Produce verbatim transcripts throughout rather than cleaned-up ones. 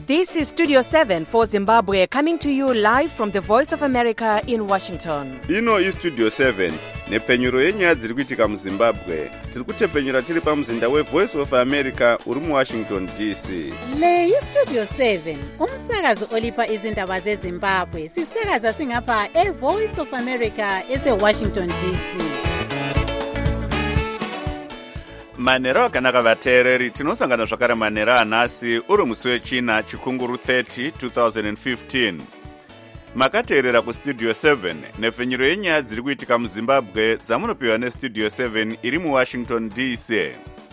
This is Studio seven for Zimbabwe, coming to you live from the Voice of America in Washington. Ino is Studio seven, nepfenyuro yenyaya dziri kuitika muZimbabwe. Tiri kutepfenyura tiri pamuzinda weVoice of America uri muWashington D C. Le iStudio seven, umsakazo olipa izindaba zeZimbabwe. Sisakaza singapha eVoice of America eseWashington D C. Manera akanaka vateereri, tinosangana zvakare manera anhasi uri musi wechina chikunguru thirty twenty fifteen. Makateerera kuStudio seven, nepfenyuro yenyaya dziri kuitika muZimbabwe dzamunopiwa neStudio seven iri muWashington D C.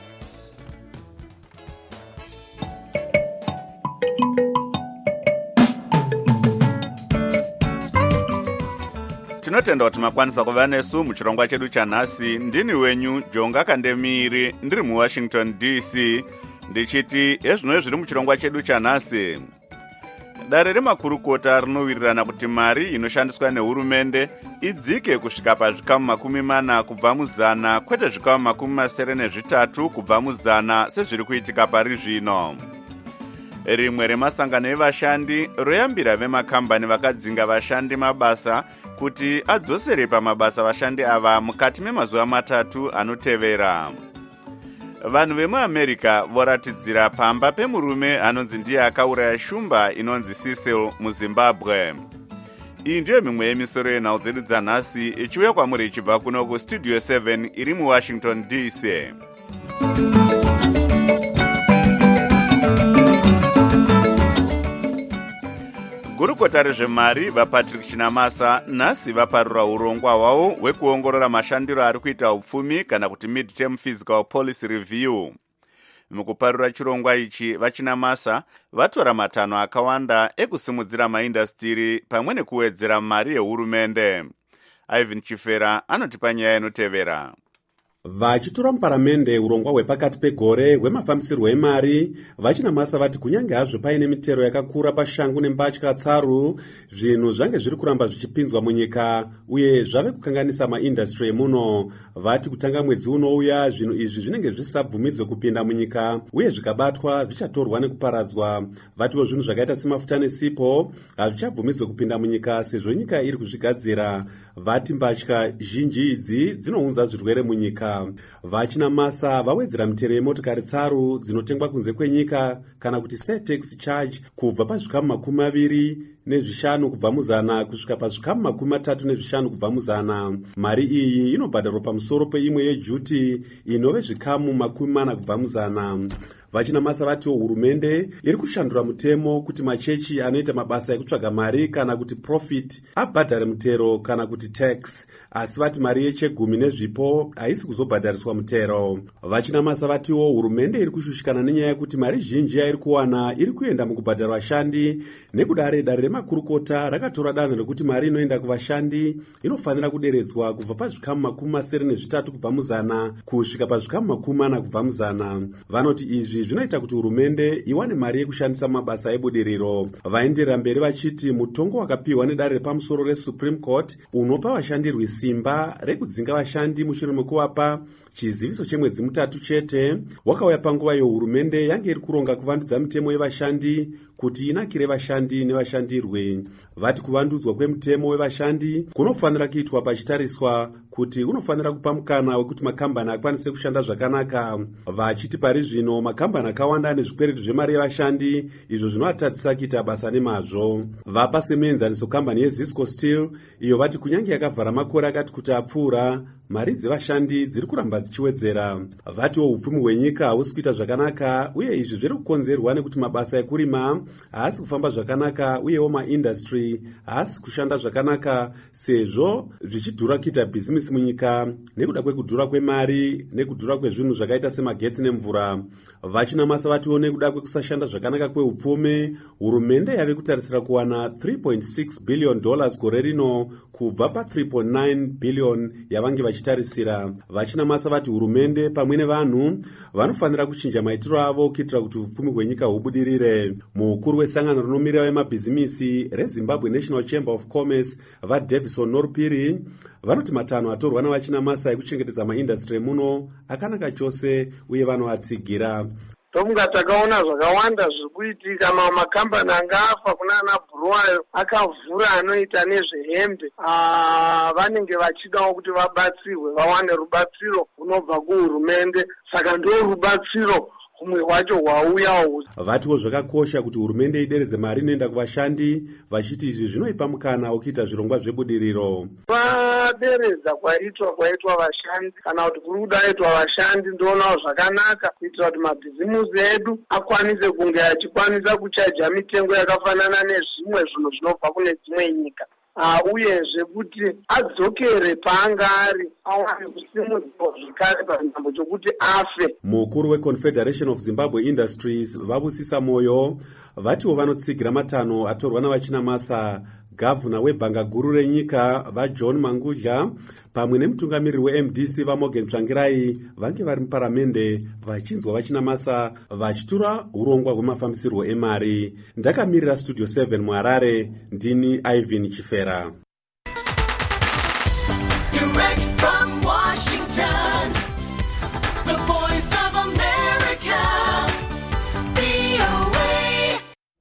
Tinotenda kuti makwanisa kuva nesu muchirongwa chedu chanhasi. Ndini wenyu Jonga Kandemiri, ndiri muWashington D C, ndichiti ezvino zviri muchirongwa chedu chanhasi. Dare remakurukota rinowirirana kuti mari inoshandiswa nehurumende idzike kusvika pazvikamu makumi mana kubva muzana, kwete zvikamu makumi masere nezvitatu kubva muzana sezviri kuitika pari zvino. Rimwe remasangano evashandi royambira vemakambani vakadzinga vashandi mabasa kuti adzosere pamabasa vashandi ava mukati memazuva matatu anotevera. Vanhu vemuAmerica voratidzira pamba pemurume anonzi ndiye akauraya shumba inonzi Cecil muZimbabwe. Iyi ndiyo mimwe yemisoro yenhau dzedu dzanhasi ichiuya kwamuri ichibva kuno kuStudio seven iri muWashington D C. Gurukota rezvemari vaPatrick Chinamasa nhasi vaparura urongwa hwavo hwekuongorora mashandiro ari kuita upfumi kana kuti mid-term fiscal policy review. Mukuparura chirongwa ichi, vaChinamasa vatora matanho akawanda ekusimudzira maindastiri pamwe nekuwedzera mari yehurumende. Ivan Chifera anotipa nyaya inotevera. Vachitora muparamende urongwa hwepakati pegore hwemafambisirwo emari, vaChinamasa vati kunyange hazvo paine mitero yakakura pashangu nembatya tsaru, zvinhu zvange zviri kuramba zvichipinzwa munyika uye zvave kukanganisa maindastry emuno. Vati kutanga mwedzi unouya zvinhu izvi zvinenge zvisabvumidzwe kupinda munyika uye zvikabatwa zvichatorwa nekuparadzwa. Vatiwo zvinhu zvakaita semafuta nesipo hazvichabvumidzwe kupinda munyika sezvo nyika iri kuzvigadzira. Vati mbatya zhinji idzi dzinounza zvirwere munyika. VaChinamasa vawedzera mitero yemotokari tsaru dzinotengwa kunze kwenyika kana kuti sale tax charge kubva pazvikamu makumi maviri nezvishanu kubva muzana kusvika pazvikamu makumi matatu nezvishanu kubva muzana. Mari iyi inobhadharwa pamusoro peimwe yejuti inove zvikamu makumi mana kubva muzana. VaChinamasa vatiwo hurumende iri kushandura mutemo kuti machechi anoita mabasa ekutsvaga mari kana kuti profit abhadhare mutero kana kuti tax, asi vati mari yechegumi nezvipo haisi kuzobhadhariswa mutero. VaChinamasa vatiwo hurumende iri kushushikana nenyaya yekuti mari zhinji yairi kuwana iri kuenda mukubhadhara vashandi. Nekudare dare remakurukota rakatora danho rekuti mari inoenda kuvashandi inofanira kuderedzwa kubva pazvikamu makumi masere nezvitatu kubva muzana kusvika pazvikamu makumi mana kubva muzana. Vanoti izvi zvinoita kuti hurumende iwane mari yekushandisa mabasa ebudiriro. Vaenderera mberi vachiti mutongo wakapiwa nedare repamusoro reSupreme Court unopa vashandirwi simba rekudzinga vashandi mushure mekuvapa chiziviso chemwedzi mutatu chete wakauya panguva yohurumende yange iri kuronga kuvandudza mitemo yevashandi kuti inakire vashandi nevashandirwe. Vati kuvandudzwa kwemutemo wevashandi kunofanira kuitwa pachitariswa kuti unofanira kupa mukana wekuti makambani akwanise kushanda zvakanaka. Vachiti pari zvino makambani akawanda ane zvikweretu zvemari yevashandi, izvo zvinovatatsisa kuita basa nemazvo. Vapa semuenzaniso kambani yeZisco Steel iyo vati kunyange yakavhara makore akati kuti apfuura, mari dzevashandi dziri kuramba dzichiwedzera. Vatiwo upfumi hwenyika hahusi kuita zvakanaka uye izvi zviri kukonzerwa nekuti mabasa ekurima haasi kufamba zvakanaka uyewo maindastry haasi kushanda zvakanaka sezvo zvichidhura kuita bhizimisi munyika nekuda kwekudhura kwemari nekudhura kwezvinhu zvakaita semagetsi nemvura. VaChinamasa vatiwo nekuda kwekusashanda zvakanaka kweupfumi, hurumende yave kutarisira kuwana three point six billion dollars gore rino kubva pa three point nine billion yavange vachitarisira. VaChinamasa vati hurumende pamwe nevanhu vanofanira kuchinja maitiro avo kuitira kuti upfumi hwenyika hubudirire. Mukuru wesangano rinomirira vemabhizimisi reZimbabwe National Chamber of Commerce vaDavison Norpiri vanoti matanho atorwa navaChinamasa ekuchengetedza maindastry muno akanaka chose uye vanoatsigira. ndokunga takaona zvakawanda zvirikuitika. Mamwe makambani angafa kuna ana Bhuruwayo akavhura anoita nezvehembe, vanenge vachidawo kuti vabatsirwe, vawane rubatsiro runobva kuhurumende. Saka ndo rubatsiro humwe hwacho hwauyawo. Vatiwo zvakakosha kuti hurumende ideredze mari inoenda kuvashandi, vachiti izvi zvinoipa mukana wokuita zvirongwa zvebudiriro. Vaderedza kwaitwa kwaitwa vashandi, kana kuti kuri kudaitwa vashandi, ndoonawo zvakanaka kuitira kuti mabhizimusi edu akwanise kunge achikwanisa kuchaja mitengo yakafanana nezvimwe zvinhu zvinobva kune dzimwe nyika. Uh, uyezve kuti adzokere paanga ari awane kusimudzwa zvakare panzvimbo chokuti afe. Mukuru weConfederation of Zimbabwe Industries Vabusisa Moyo vatiwo vanotsigira matanho atorwa navachinamasa gavhuna webhanga guru renyika vaJohn Mangudya pamwe nemutungamiriri weM D C vaMorgan Tsvangirai vange vari muparamende vachinzwa vachinamasa vachitura urongwa hwemafambisirwo emari. Ndakamirira Studio seven muHarare, ndini Ivan Chifera. Direct from Washington, the voice of America, V O A.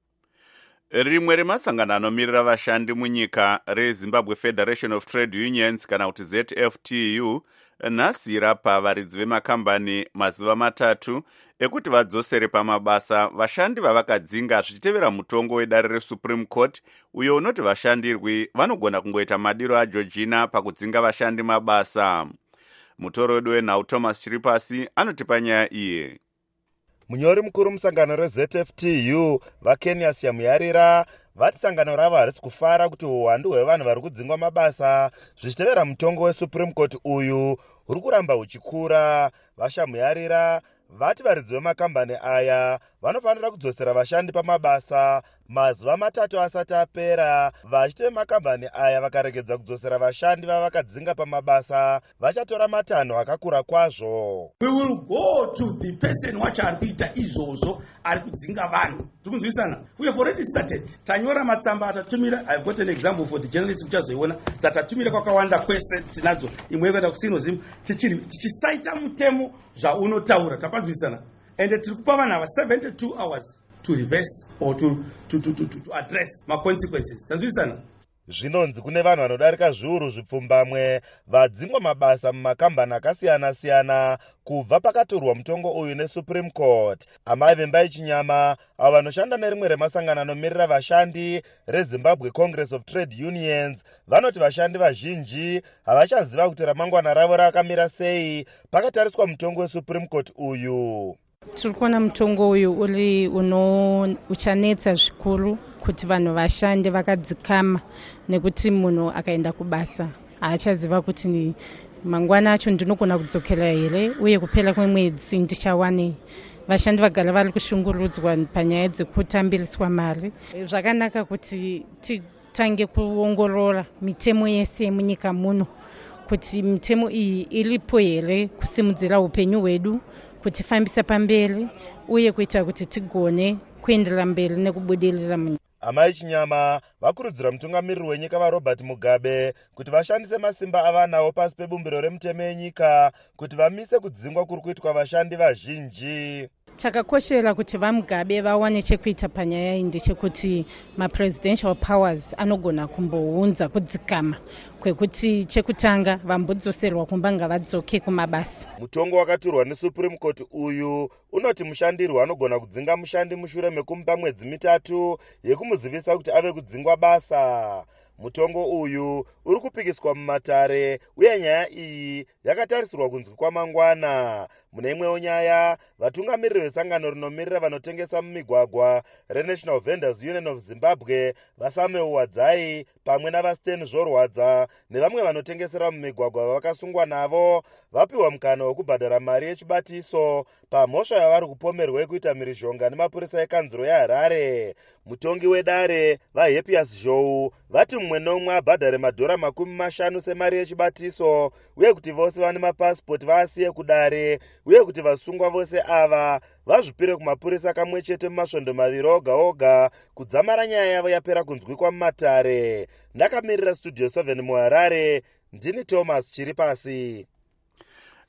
Rimwe remasangano anomirira vashandi munyika reZimbabwe Federation of Trade Unions kana kuti Z F T U nhasi rapa varidzi vemakambani mazuva matatu ekuti vadzosere pamabasa vashandi vavakadzinga zvichitevera mutongo wedare reSupreme Court uyo unoti vashandirwi vanogona kungoita madiro aJeorgina pakudzinga vashandi mabasa. Mutoro wedu wenhau Thomas Chiripasi anotipa nyaya iye. Munyori mukuru musangano reZ F T U vaKenias Yamuyarira vati sangano ravo harisi kufara kuti uwandu hwevanhu vari kudzingwa mabasa zvichitevera mutongo weSupreme Court uyu uri kuramba uchikura. Vashamuyarira vati varidzi vemakambani aya vanofanira kudzosera vashandi pamabasa mazuva matatu asati apera. Vachiti vemakambani aya vakaregedza kudzosera vashandi vavakadzinga pamabasa vachatora matanho akakura kwazvo. We will go to the person wacho ari kuita izvozvo ari kudzinga vanhu. Tikunzwisana? We have already started. Tanyora matsamba atatumira. I've got an example for the journalists kuchazoiona. Dzatatumira kwakawanda kwese tinadzo. Imwe yakaenda kuSinozimu tichiri tichisaita mutemo zvaunotaura. Tapanzwisana? And tiri kupa vanhu ava seventy-two hours to reverse or to to to to, to address my consequences. Tanzwisana? Zvinonzi kune vanhu vanodarika zviuru zvipfumbamwe vadzingwa mabasa mumakambani akasiyana-siyana kubva pakatorwa mutongo uyu neSupreme Court. Amai Vembai Chinyama avo vanoshanda nerimwe remasangano anomirira vashandi reZimbabwe Congress of Trade Unions vanoti vashandi vazhinji havachaziva kuti ramangwana ravo rakamira sei pakatariswa mutongo weSupreme Court uyu. Tiri kuona mutongo uyu uri uno uchanetsa zvikuru kuti vanhu vashande vakadzikama nekuti munhu akaenda kubasa haachaziva kuti mangwana acho ndinogona kudzokera here uye kupera kwemwedzi ndichawanei. Vashandi vagara vari kushungurudzwa panyaya dzekutambiriswa mari. Zvakanaka kuti titange kuongorora mitemo yese munyika muno kuti mitemo iyi iripo here kusimudzira upenyu hwedu kutifambisa pamberi uye kuita kuti tigone kuenderera mberi nekubudirira munyika. Amai Chinyama vakurudzira mutungamiriri wenyika vaRobert Mugabe kuti vashandise masimba avanawo pasi pebumbiro remutemo yenyika kuti vamise kudzingwa kuri kuitwa vashandi vazhinji. Chakakoshera kuti vaMugabe vawane chekuita panyaya iyi ndechekuti mapresidential powers anogona kumbounza kudzikama kwekuti chekutanga vambodzoserwa kumba ngavadzoke kumabasa. Mutongo wakaturwa neSupreme Court uyu unoti mushandirwi anogona kudzinga mushandi mushure mekumupa mwedzi mitatu yekumuzivisa kuti ave kudzingwa basa. Mutongo uyu uri kupikiswa mumatare uye nyaya iyi yakatarisirwa kunzwi kwamangwana. Mune imwewo nyaya vatungamiriri vesangano rinomirira vanotengesa mumigwagwa reNational Vendors Union of Zimbabwe vaSamuel Wadzai pamwe navaSten Zvorwadza nevamwe vanotengesera mumigwagwa vavakasungwa navo vapiwa mukana wekubhadhara mari yechibatiso pamhosva yavari kupomerwa yekuita mhirizhonga nemapurisa ekanzuro yaHarare. Mutongi wedare vaHappiest Zhou vati mumwe nomwe abhadhare madhora makumi mashanu semari yechibatiso uye kuti vose vane mapasipoti vaasiye kudare uye kuti vasungwa vose ava vazvipire kumapurisa kamwe chete mumasvondo maviri oga oga kudzamara nyaya yavo yapera kunzwikwa mumatare. Ndakamirira Studio seven muHarare, ndini Thomas Chiripasi.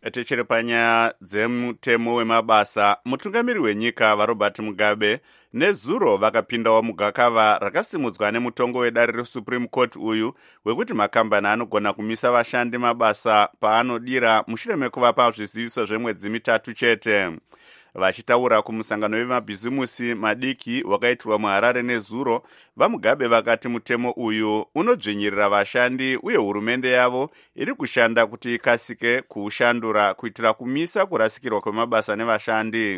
Tichiri panyaya dzemutemo wemabasa, mutungamiri wenyika vaRobert Mugabe nezuro vakapindawo mugakava rakasimudzwa nemutongo wedare reSupreme Court uyu wekuti makambani anogona kumisa vashandi mabasa paanodira mushure mekuvapa zviziviso zvemwedzi mitatu chete. Vachitaura kumusangano wemabhizimusi madiki wakaitirwa muHarare nezuro, vaMugabe vakati mutemo uyu unodzvinyirira vashandi uye hurumende yavo iri kushanda kuti ikasike kuushandura kuitira kumisa kurasikirwa kwemabasa nevashandi.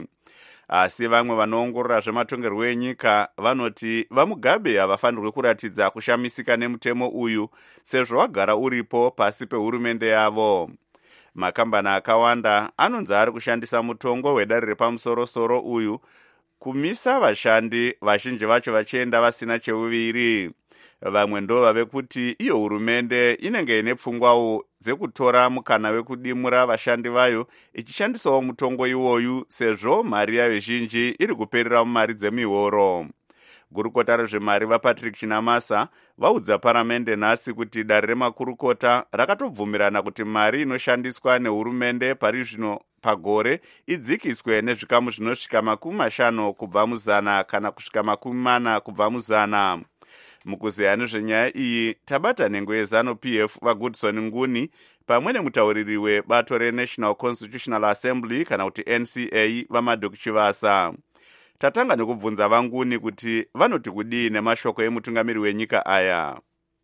Asi vamwe vanoongorora zvematongerwo enyika vanoti vaMugabe havafanirwi kuratidza kushamisika nemutemo uyu sezvo wagara uripo pasi pehurumende yavo. Makambani akawanda anonzi ari kushandisa mutongo wedare repamusoro-soro uyu kumisa vashandi, vazhinji vacho vachienda vasina cheuviri. Vamwe ndo vave kuti iyo hurumende inenge ine pfungwawo dzekutora mukana wekudimura vashandi vayo ichishandisawo mutongo iwoyu sezvo mari yayo zhinji iri kuperera mumari dzemihoro. Gurukota rezvemari vaPatrick Chinamasa vaudza paramende nhasi kuti dare remakurukota rakatobvumirana kuti mari inoshandiswa nehurumende pari zvino pagore idzikiswe nezvikamu zvinosvika makumi mashanu kubva muzana kana kusvika makumi mana kubva muzana. Mukuzeya nezvenyaya iyi tabata nhengo yeZanu-P F vaGoodson Nguni pamwe nemutauriri webato reNational Constitutional Assembly kana kuti N C A vaMadok Chivasa. Tatanga nekubvunza vaNguni kuti vanoti kudii nemashoko emutungamiri wenyika aya.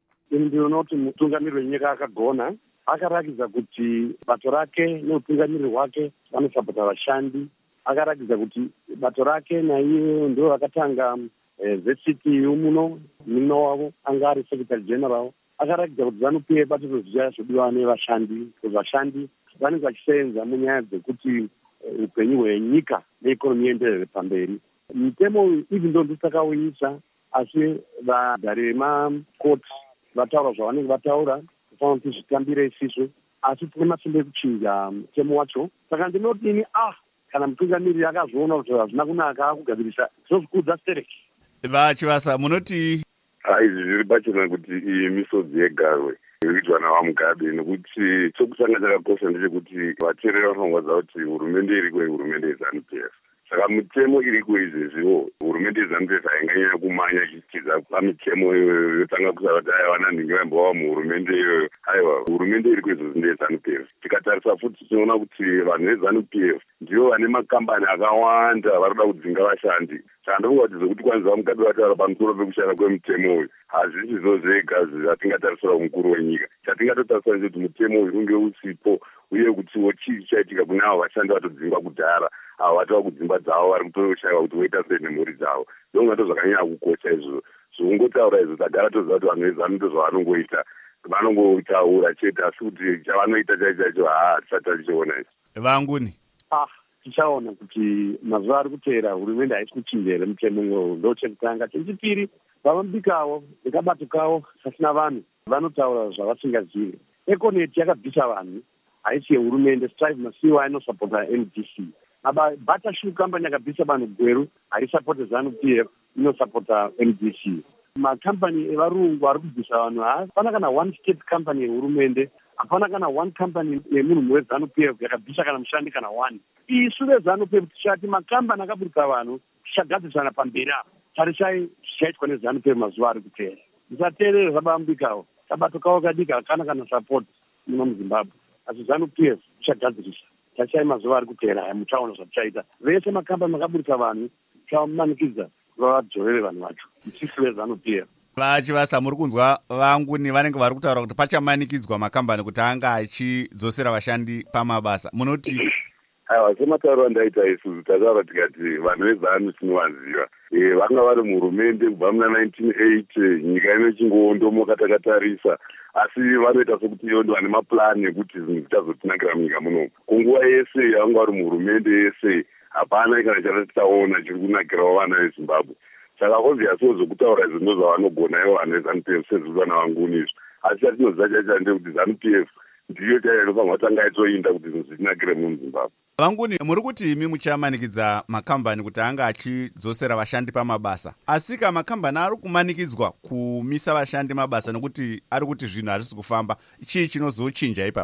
Ndinoti mutungamiri wenyika akagona, akarakidza kuti bato rake neutungamiri hwake vanosapota vashandi. Akarakidza kuti bato rake naiye ndo vakatanga zecity muno muno wavo anga ari secretary general. Akarakidza kuti Zanu-P F bato zviya zvodiwa nevashandi, vashandi vanenge vachisenza munyaya dzekuti upenyu hwenyika neikonomi ienderere pamberi. Mutemo uyu ivi ndo ndisakauyisa, asi vagari vemakoti vataura zvavanenge vataura kufanira kuti zvitambire isiso, asi tine masimba ekuchinja mutemo wacho. Saka ndinodini ah kana mutungamiri akazviona kuti hazvina kunaka akugadzirisa zvozvikudza stereki. VaChivasa munoti izvi zviri pachena kuti iyi misodzi yegarwe inoitwa navaMugabe, nekuti chokutanga chakakosha ndechekuti vateereri vanofanira kuti hurumende iriko hurumende yeZanu-P F. Saka mitemo iriko izvezviwo hurumende yeZanu-P F hainganyanya kumanya ichichidza pamitemo iyoyo yotanga kusava kuti aiwa nanhingi vaimbova muhurumende iyoyo. Aiwa, hurumende iriko izvezvi ndeyeZanu-P F. Tikatarisa futi tinoona kuti vanhu veZanu-P F ndivo vane makambani akawanda vari kuda kudzinga vashandi. Saka ndofunga kuti zvokuti kwanzi vaMugabe vataura pamusoro pekushanda kwemutemo uyu hazvisi zvo zvega zvatingatarisira mukuru wenyika. Chatingatotarisira ndechekuti mutemo uyu unge usipo, uye kutiwo chii chaitika kune avo vashandi vatodzingwa kudhara, avo vatova kudzimba dzavo vari kutoshayiwa kuti voita sei nemhuri dzavo. Ndonga ndo zvakanyanya kukosha izvo. Zvongotaura izvo tagara toziva kuti vanhu veZanu ndo zvavanongoita, vanongotaura chete, asi kuti chavanoita chaicho chaicho haa tisati tichiona izvo. Vanguni ah tichaona kuti mazuva ari kuteera hurumende haisi kuchinja here mutemo iwowo. Ndo chekutanga. Chechipiri, vavambikawo nekabato kawo pasina vanhu vanotaura zvavasingazivi. Econet yakabvisa vanhu, haisi yehurumende. Strive masiwa inosapota N D C. Aba Batashu company yakabvisa vanhu gweru, haisapote Zanu-P F, inosapota N D C. Makampani evarungu ari kubvisa vanhu, hapana kana one state company yehurumende, hapana kana one company yemunhu weZanu-P F yakabvisa kana mushandi kana one. Isu veZanu-P F tichati makambani akaburika vanhu tichagadzirisana pamberi apo. Tarisai zvichaitwa neZanu-P F mazuva ari kuteera. Musateerere zvabambikawo. Kabato kawo kadiki hakana kana support muno muZimbabwe. Asi Zanu-P F tichagadzirisa. Tarisai mazuva ari kuteera aya muchaona zvatichaita. Vese makambani akaburika vanhu tichamanikidza vadzorere vanhu vacho. Isusu veZanu-P F. VaChivasa muri kunzwa vaNguni vanenge vari kutaura kuti pachamanikidzwa makambani kuti anga achidzosera vashandi pamabasa. Munoti aiwa, sematauro andaita isusu tataura tikati vanhu veZanu tinovaziva. Vanga vari muhurumende kubva muna nineteen eighty, nyika inochingoondomoka takatarisa, asi vanoita sokuti ivo ndo vane mapurani ekuti zvinhu zvichazotinakira munyika munomu. Kunguva yese yavanga vari muhurumende yese hapana kana chatataona chiri kunakirawo vana veZimbabwe. Saka obviously zvokutaura izvo ndo zvavanogona ivo vanhu veZanu-P F sezvo vana vanguni izvo. Asi chatinoziva chaicho ndekuti Zanu-P F ndiyo chaiyo inofanirwa kutanga itoinda kuti zvinhu zvitinakire muZimbabwe. Vanguni, muri kuti imi muchamanikidza makambani kuti anga achidzosera vashandi pamabasa, asi ka makambani ari kumanikidzwa kumisa vashandi mabasa nokuti ari kuti zvinhu hazvisi kufamba, chii chinozochinja ipapo?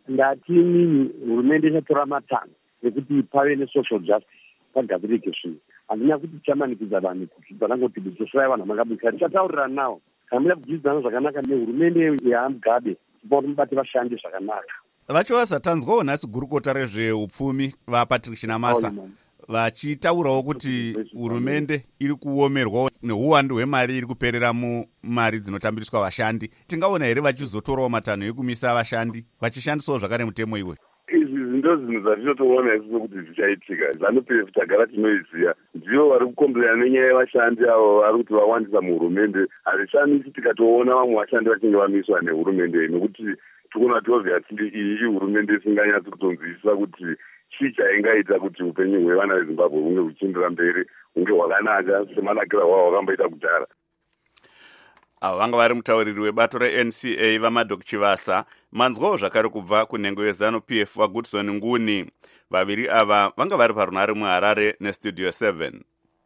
ngati nini hurumende ichatora matanho ekuti pave nesocial justice pagadzirike zvinhu. Handina kuti tichamanikidza vanhu kuti vanangoti dzosai vanhu vamangabudisa, tichataurira nawo kamira kudzidzana zvakanaka nehurumende yaMugabe tipa kuti mubate vashandi zvakanaka. Vacho vasatanzwawo nhasi gurukota rezveupfumi vaPatrick Chinamasa vachitaurawo kuti hurumende iri kuomerwawo neuwandu hwemari iri kuperera mumari dzinotambiriswa vashandi. Tingaona here vachizotorawo matanho ekumisa vashandi vachishandisawo zvakare mutemo iwe? Izvi ndo zvinhu zvatinotoona isusu kuti zvichaitika. ZANU-P F tagara tinoiziva, ndivo vari kukomberana nenyaya yevashandi avo vari kuti vawandisa muhurumende. Hazvishamisi tikatoona vamwe vashandi vachinge vamiswa nehurumende, nekuti tikuona kuti obviously iyi ihurumende isinganyatsi kutonzwisisa kuti chii chaingaita kuti upenyu hwevana veZimbabwe hunge huchiendera mberi, hunge hwakanaka semanakira hwavo hwakamboita kudhara. Avo vanga vari mutauriri webato reN C A vaMadok Chivasa. Manzwawo zvakare kubva kunhengo yeZANU-P F vaGoodson Nguni. Vaviri ava vanga vari parunare muHarare neStudio seven.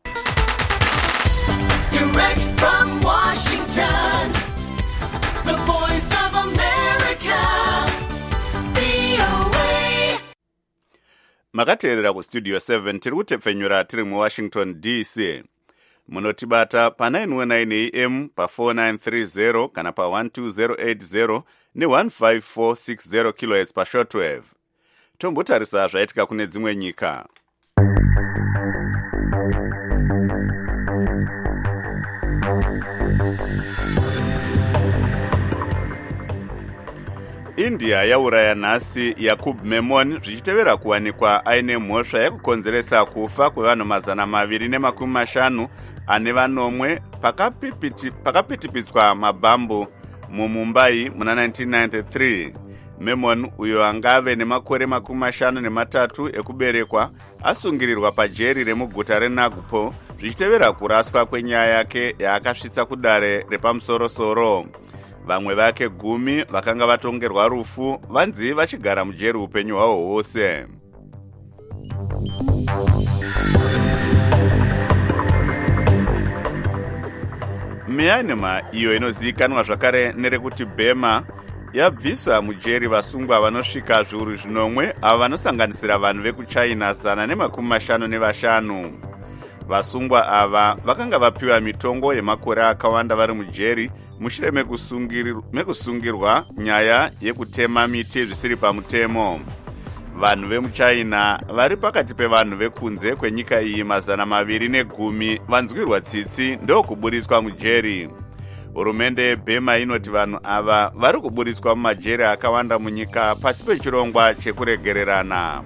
Direct from Washington, the voice of America, V O A. Makateerera kuStudio seven tiri kutepfenyura tiri muWashington D C. Munotibata pa nine one nine A M, pa four nine three zero kana pa one two zero eight zero ne one five four six zero kilohertz pa shortwave. Tombotarisa zvaitika kune dzimwe nyika. India yauraya nhasi Yakub Memon zvichitevera kuwanikwa aine mhosva yekukonzeresa kufa kwevanhu mazana maviri nemakumi mashanu ane vanomwe pakapitipitswa mabhambu muMumbai muna nineteen ninety-three. Memon, uyo angave nemakore makumi mashanu nematatu ekuberekwa, asungirirwa pajeri remuguta reNagpur zvichitevera kuraswa kwenyaya yake yaakasvitsa kudare repamusorosoro. Vamwe vake gumi vakanga vatongerwa rufu vanzi vachigara mujeri upenyu hwavo hwose. Myanmar, iyo inozivikanwa zvakare nerekuti Burma, yabvisa mujeri vasungwa vanosvika zviuru zvinomwe avo vanosanganisira vanhu vekuChina zana nemakumi mashanu nevashanu. Vasungwa ava vakanga vapiwa mitongo yemakore akawanda vari mujeri mushure mekusungirwa nyaya yekutema miti zvisiri pamutemo. Vanhu vemuChina vari pakati pevanhu vekunze kwenyika iyi mazana maviri negumi vanzwirwa tsitsi ndokuburitswa mujeri. Hurumende yeBurma inoti vanhu ava vari kuburitswa mumajeri akawanda munyika pasi pechirongwa chekuregererana.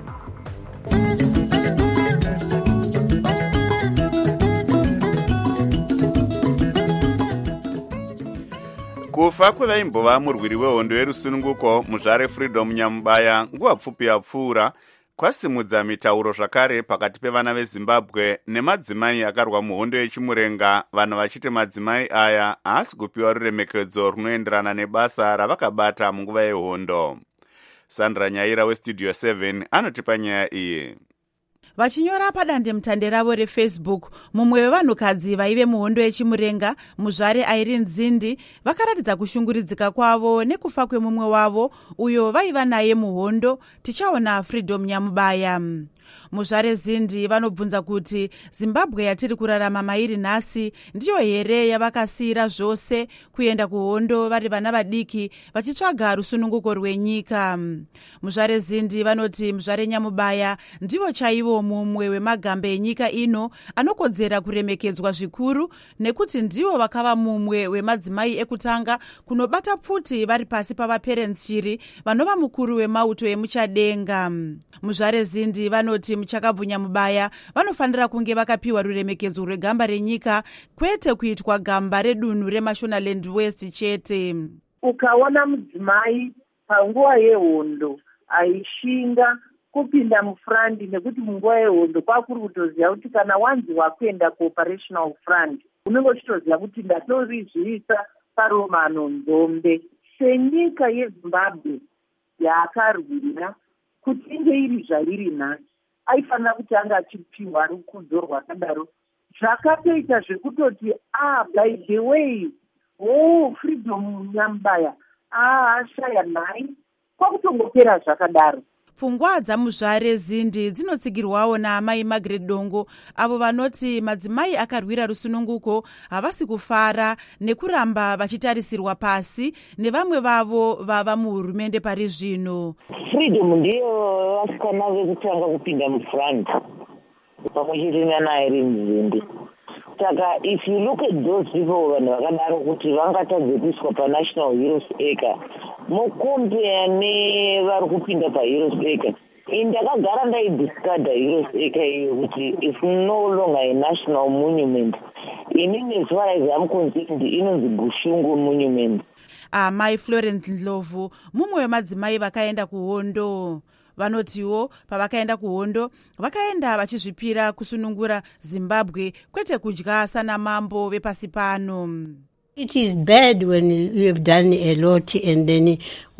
Kufa kwevaimbova murwiri wehondo yerusununguko muzvare Freedom Nyamubaya nguva pfupi yapfuura kwasimudza mitauro zvakare pakati pevana veZimbabwe nemadzimai akarwa muhondo yechimurenga, vanhu vachiti madzimai aya haasi kupiwa ruremekedzo runoenderana nebasa ravakabata munguva yehondo. Sandra Nyaira weStudio seven anotipa nyaya iyi. Vachinyora padandemutande ravo reFacebook, mumwe wevanhukadzi vaive muhondo yechimurenga muzvare Irene Zindi vakaratidza kushunguridzika kwavo nekufa kwemumwe wavo uyo vaiva naye muhondo, tichaona Freedom Nyamubaya. Muzvare Zindi vanobvunza kuti Zimbabwe yatiri kurarama mairi nhasi ndiyo here yavakasiyira zvose kuenda kuhondo vari vana vadiki vachitsvaga rusununguko rwenyika. Muzvare Zindi vanoti Muzvare Nyamubaya ndivo chaivo mumwe wemagambe enyika ino anokodzera kuremekedzwa zvikuru nekuti ndivo vakava mumwe wemadzimai ekutanga kunobata pfuti vari pasi pavaperentsiri vanova mukuru wemauto emuchadenga. Muzvare Zindi vanoti Muchakabvu Nyamubaya vanofanira kunge vakapiwa ruremekedzo rwegamba renyika kwete kuitwa gamba redunhu reMashonaland West chete. Ukaona mudzimai panguva yehondo aishinga kupinda mufrandi nekuti munguva yehondo kwakuri kutoziva kuti kana wanzi wakuenda kuoperational front unenge uchitoziva kuti ndatorizvisa paromano nzombe. Senyika yeZimbabwe yakarwira kuti inge iri zvairi nhasi aifanira kuti anga achipiwa rukudzo rwakadaro. Zvakatoita zvekutoti ah by the way oh Freedom Nyamubaya ah ashaya nhai kwakutongopera zvakadaro. Pfungwa dzamuzvare Zindi dzinotsigirwawo naamai Margaret Dongo, avo vanoti madzimai akarwira rusununguko havasi kufara nekuramba vachitarisirwa pasi nevamwe vavo vava muhurumende pari zvino. Freedom ndiyo vasikana vekutanga kupinda mufront pamwe chete naIrene Zindi. Saka if you look at those people vanhu vakadaro kuti vangatadze kuiswa paNational Heroes Acre mukompea nevari kupinda paHeroes Acre. Ndakagara ndaidiscada Heroes Acre iyo kuti if no longer a national monument, inini as far as I'm concerned inonzi Bushungu monument. Amai Florence Ndlovu mumwe wemadzimai vakaenda kuhondo vanotiwo pavakaenda kuhondo vakaenda vachizvipira kusunungura Zimbabwe kwete kudya sana mambo vepasi pano. It is bad when you have done a lot and then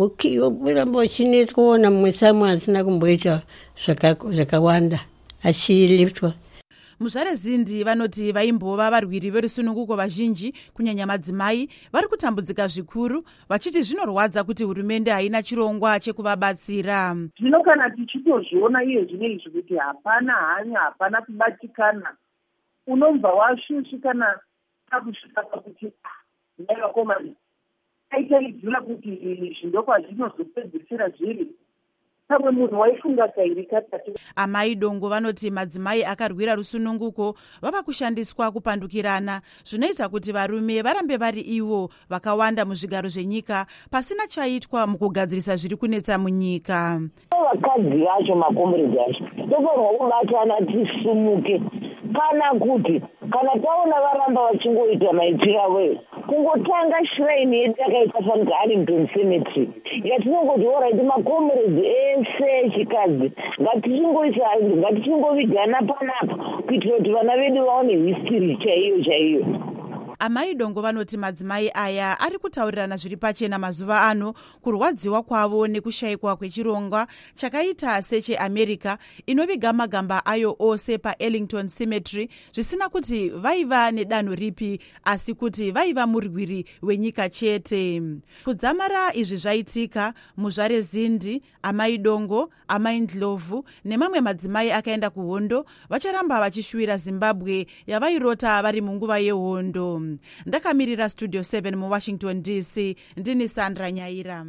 ukuramba uchinetswa kuona mumwe samwe asina kumboita zvakawanda achiliptwa. Muzvare Zindi vanoti vaimbova varwiri verusununguko vazhinji kunyanya madzimai vari kutambudzika zvikuru vachiti zvinorwadza kuti hurumende haina chirongwa chekuvabatsira. Zvino kana tichitozviona iye zvine izvi kuti hapana hanya hapana kubatikana unobva washushikana takusvika pakuti ndakakomani aitaidzira kuti zvindokwa zvinozopedzisira zviri pamwe munhu waifunga kairi katatu. Amai Dongo vanoti madzimai akarwira rusununguko vava kushandiswa kupandukirana zvinoita kuti varume varambe vari ivo vakawanda muzvigaro zvenyika pasina chaitwa mukugadzirisa zviri kunetsa munyika. Vakadzi vacho makomredi acho tofanirwa kubatana tisumuke kana kuti kana taona varamba vachingoita maitiro avo kungotanga shrine yedu yakaita fanika Arlington Cemetery yatinongoti oraiti makomredi ese echikadzi ngatichingoisa ngatichingovigana panapa kuitira kuti vana vedu vaone history chaiyo chaiyo. Amai Dongo vanoti madzimai aya ari kutaurirana zviri pachena mazuva ano kurwadziwa kwavo nekushayikwa kwechirongwa chakaita secheAmerica inoviga magamba ayo ose paArlington Cemetery zvisina kuti vaiva nedanho ripi asi kuti vaiva murwiri wenyika chete. Kudzamara izvi zvaitika muzvare Zindi, Amai Dongo, Amai Ndlovu nemamwe madzimai akaenda kuhondo vacharamba vachishuvira Zimbabwe yavairota vari munguva yehondo. Ndakamirira Studio seven mu Washington D C ndini Sandra Nyaira.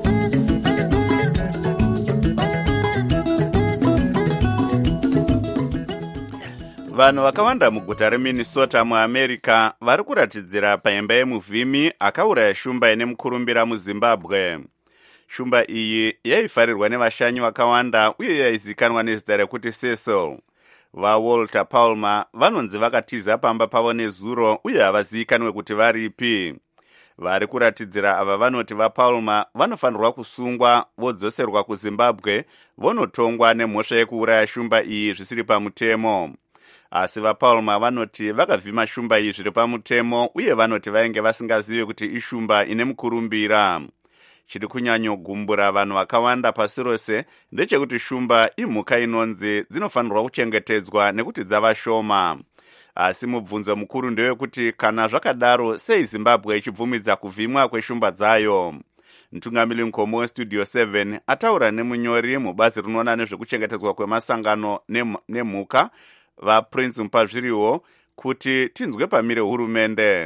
Vanhu vakawanda muguta reMinnesota muAmerica vari kuratidzira paimba yemuvhimi akauraya shumba ine mukurumbira muZimbabwe. Shumba iyi yaifarirwa nevashanyi vakawanda uye yaizikanwa nezita rekuti Cecil. VaWalter Palmer vanonzi vakatiza pamba pavo nezuro uye havazivikanwe kuti varipi. Vari kuratidzira ava vanoti vaPalmer vanofanirwa kusungwa vodzoserwa kuZimbabwe vonotongwa nemhosva yekuuraya shumba iyi zvisiri pamutemo. Asi vaPalmer vanoti vakavhima shumba iyi zviri pamutemo uye vanoti vainge vasingazivi kuti ishumba ine mukurumbira. Chiri kunyanyogumbura vanhu vakawanda pasi rose ndechekuti shumba imhuka inonzi dzinofanirwa kuchengetedzwa nekuti dzava shoma. Asi mubvunzo mukuru ndewekuti kana zvakadaro sei Zimbabwe ichibvumidza kuvhimwa kweshumba dzayo. Mtungamiri mukoma weStudio seven ataura nemunyori mubazi rinoona nezvekuchengetedzwa kwemasangano nemhuka vaPrince Mpazviriwo kuti tinzwe pamire hurumende.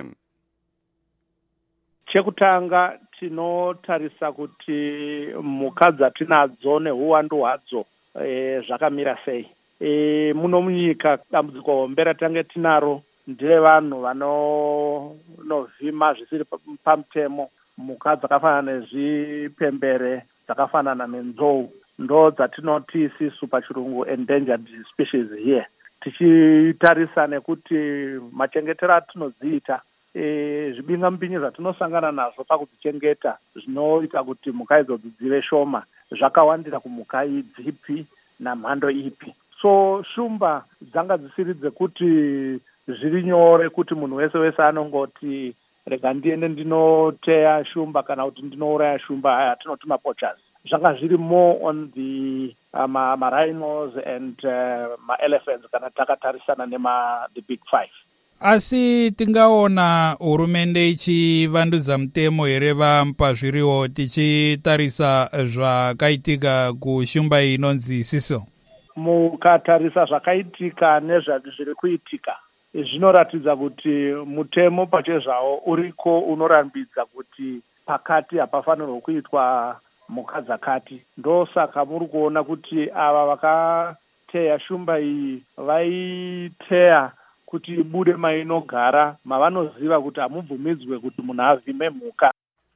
Chekutanga tinotarisa kuti mhuka dzatinadzo nehuwandu hwadzo e, zvakamira sei. E, muno munyika dambudziko hombe ratange tinaro nderevanhu vanovhima zvisiri pamutemo mhuka dzakafanana nezvipembere dzakafanana nenzou ndo dzatinoti isisu pachirungu endangered species here. Tichitarisa nekuti machengetero atinodziita E, zvibingamupinyi zvatinosangana nazvo pakudzichengeta zvinoita kuti mhuka idzodzo dzive shoma zvakawandira kumhuka dzipi namhando ipi. So shumba dzanga dzisiri dzekuti zviri nyore kuti munhu wese wese anongoti rega ndiende ndinoteya shumba kana kuti ndinouraya shumba aya tinoti mapoachers. Zvanga zviri more on the uh, ma rhinos and uh, ma elephants kana takatarisana nema the big five. asi tingaona hurumende ichivandudza mutemo here vampa zviriwo tichitarisa zvakaitika kushumba iyi inonzi siso? Mukatarisa zvakaitika nezvati zviri kuitika, zvinoratidza kuti mutemo pachezvawo uriko unorambidza kuti pakati hapafanirwa kuitwa mhuka dzakati. Ndosaka muri kuona kuti ava vakateya shumba iyi vaiteya kuti ibude mainogara, mavanoziva kuti hamubvumidzwe kuti munhu avhime mhuka.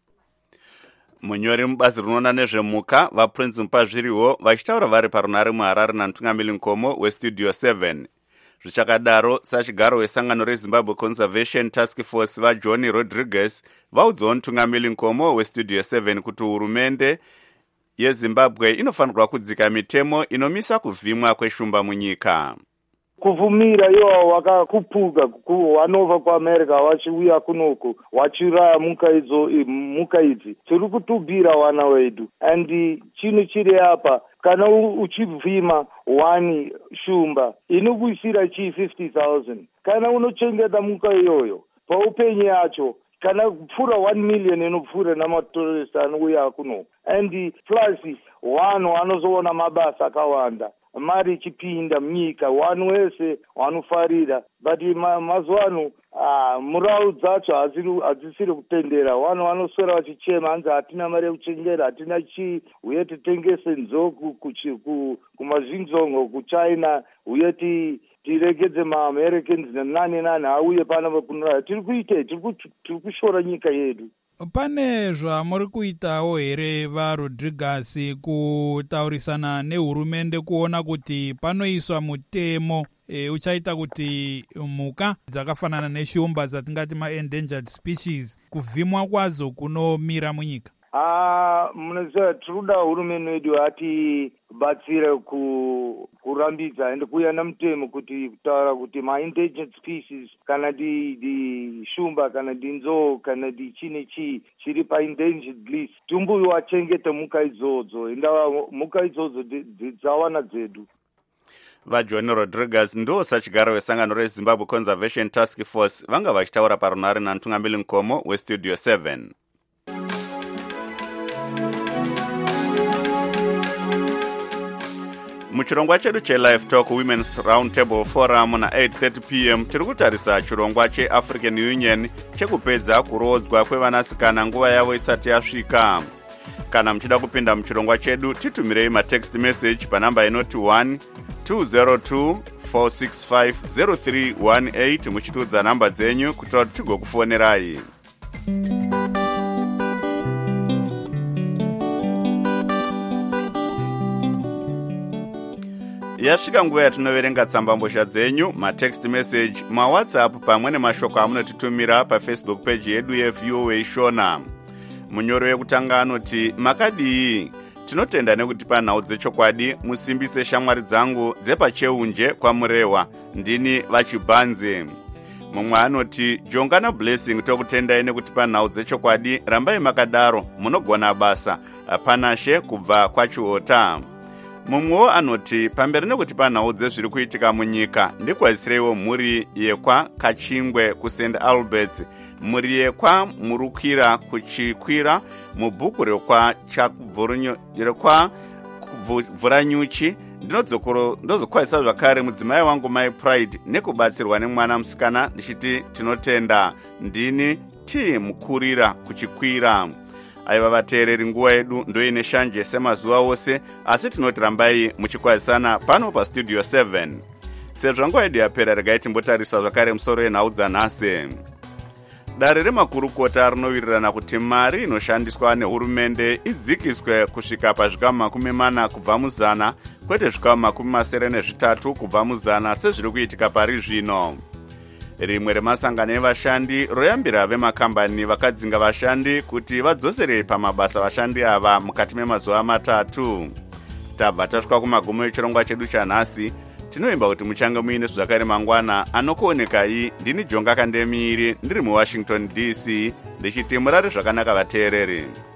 Munyori mubazi rinoona nezvemhuka vaPrince Mupazviriwo vachitaura vari parunare muHarare namutungamiri Nkomo westudio seven. Zvichakadaro, sachigaro wesangano reZimbabwe Conservation Task Force vaJohn Rodriguez vaudzawo mutungamiri Nkomo westudio seven kuti hurumende yeZimbabwe inofanirwa kudzika mitemo inomisa kuvhimwa kweshumba munyika. Kuvumira iwo wakakupuga kuhanova kuAmerica wachiuya kunoku wachiraya muka idzo muka idzi tiri kutubhira wana wedu, and chino chiri apa kana uchivhima wani shumba inokuisira chi fifty thousand kana unochengeta muka iyoyo paupenyu yacho kana kupfuura one million inopfuura namatorist anouya kuno, and plus vanhu vanozoona mabasa akawanda, mari ichipinda munyika, vanhu wese vanofarira. But mazuva ano murau dzacho hadzisiri kutendera, vanhu vanoswera vachichema hanzi hatina mari yekuchengera, hatina chii, uye titengese nzoku kumazvinzongo kuchina, uye tiregedze maAmericans nani nani auye panapa kunoraya. Tiri kuitei? Tiri kushora nyika yedu. Pane zvamuri kuitawo here vaRodriguez kutaurisana nehurumende kuona kuti panoiswa mutemo e, uchaita kuti mhuka dzakafanana neshumba dzatingati ma-endangered species kuvhimwa kwadzo kunomira munyika? Ah, munoziva tiruda hurumende wedu atibatsire kurambidza ende kuuya nemutemo kuti kutaura kuti ma-endangered species kana di, di shumba kana di nzou kana di chine chii chiri pa-endangered list tumbuyo wachengete mhuka idzodzo, indava mhuka idzodzo dzawana dzedu. VaJohn Rodriguez ndo sachigaro wesangano reZimbabwe Conservation Task Force vanga vachitaura parunare namutungamiri Nkomo westudio seven. Muchirongwa chedu che-Live Talk Women's Roundtable Forum na eight thirty p m tiri kutarisa chirongwa che-African Union chekupedza kurodzwa kwevanasikana nguva yavo isati yasvika. Kana muchida kupinda muchirongwa chedu titumirei matext message panamba inoti one two zero two four six five zero three one eight muchitudza namba dzenyu kuitira kuti tigokufonerai. Yasvika nguva yatinoverenga tsambambozha dzenyu, matext message, mawhatsapp pamwe nemashoko amunotitumira paFacebook page yedu yeV O A Shona. Munyoro wekutanga anoti makadii, tinotenda nekuti panhau dzechokwadi musimbise shamwari dzangu dzepacheunje kwamurewa, ndini vachibhanze. Mumwe anoti jongana blessing tokutendai nekuti panhau dzechokwadi rambai makadaro munogona basa panashe kubva kwachiota. Mumwewo anoti pamberi nekuti panhau dzezviri kuitika munyika ndikwazisireiwo mhuri yekwa Kachingwe kuSaint Albert, mhuri yekwa Murukwira kuchikwira, mubhuku rekwa rekwa Vhuranyuchi. Ndinozokwazisa zvakare mudzimai wangu Mai Pride nekubatsirwa nemwana musikana ndichiti tinotenda, ndini T Mukurira kuchikwira. Aiva vateereri, nguva yedu ndoine shanje semazuva ose, asi tinoti rambai muchikwazisana pano pastudio seven. Sezvo nguva yedu yapera, regai timbotarisa zvakare musoro yenhau dzanhasi. Dare remakurukota rinowirirana kuti mari inoshandiswa nehurumende idzikiswe kusvika pazvikamu makumi mana kubva muzana, kwete zvikamu makumi masere nezvitatu kubva muzana sezviri kuitika pari zvino. Rimwe remasangano evashandi royambira vemakambani vakadzinga vashandi kuti vadzosere pamabasa vashandi ava mukati memazuva matatu. Tabva tasvika kumagumo echirongwa chedu chanhasi. Tinoimba kuti muchange muine zvakare mangwana anokuonekai. Ndini Jonga Kandemiri ndiri muWashington D C ndichiti murare zvakanaka vateereri.